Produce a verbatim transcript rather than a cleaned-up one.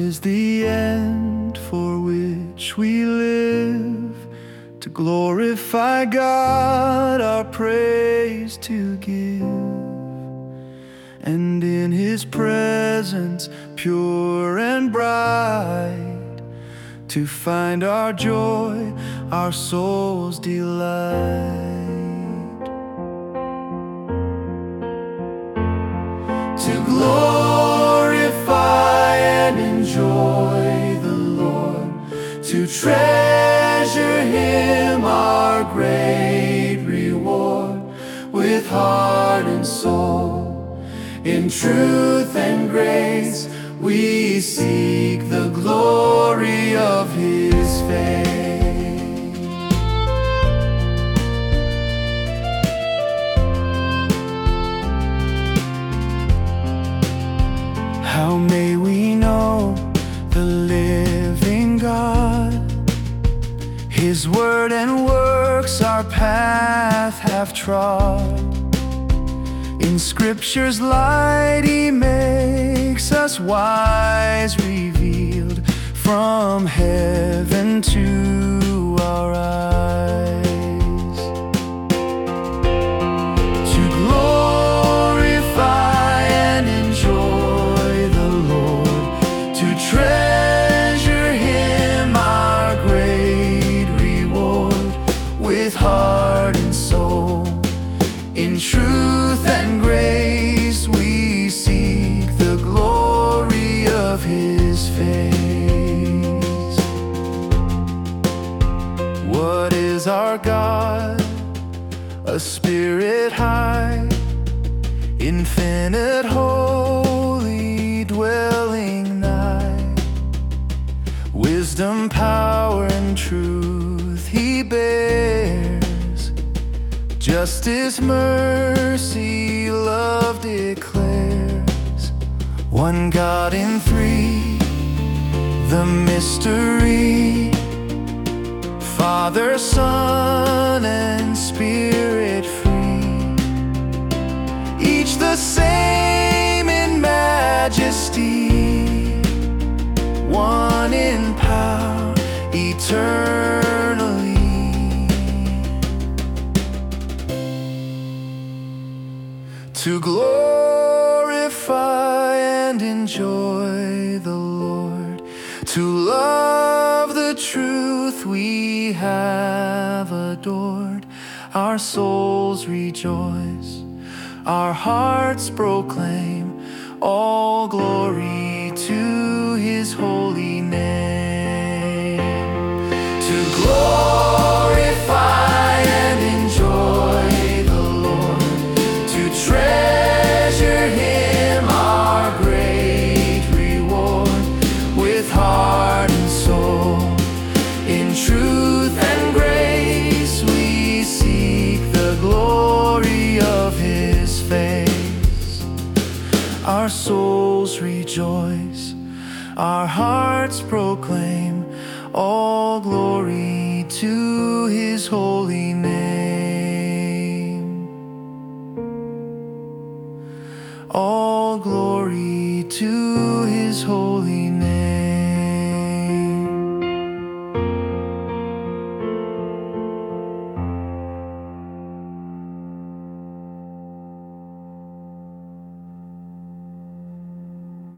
is the end for which we live, to glorify God, our praise to give, and in His presence pure and bright, to find our joy, our soul's delight. To glorify and enjoy the Lord, to treasure Him, our great reward, with heart and soul, in truth and grace, we seek the glory of His face. How may we know the living God? His word and works our path have trod. In Scripture's light He makes us wise, revealed from heaven to our eyes. To glorify and enjoy the Lord, to treasure Him, our great reward, with heart and soul, in truth and grace, we seek the glory of His face. What is our God? A spirit high, infinite, holy, dwelling nigh. Wisdom, power, and truth He bears. Justice, mercy, love declares. One God in three, the mystery, Father, Son, and Spirit free, each the same in majesty, one in power, eternally. To glorify and enjoy the Lord, to love the truth we have adored, our souls rejoice, our hearts proclaim, all glory to His holy name. To glorify and enjoy the Lord, to treasure Him, our great reward, with heart and soul, in truth and grace, we seek the glory of His face. Our souls rejoice, our hearts proclaim, all glory to His holy name.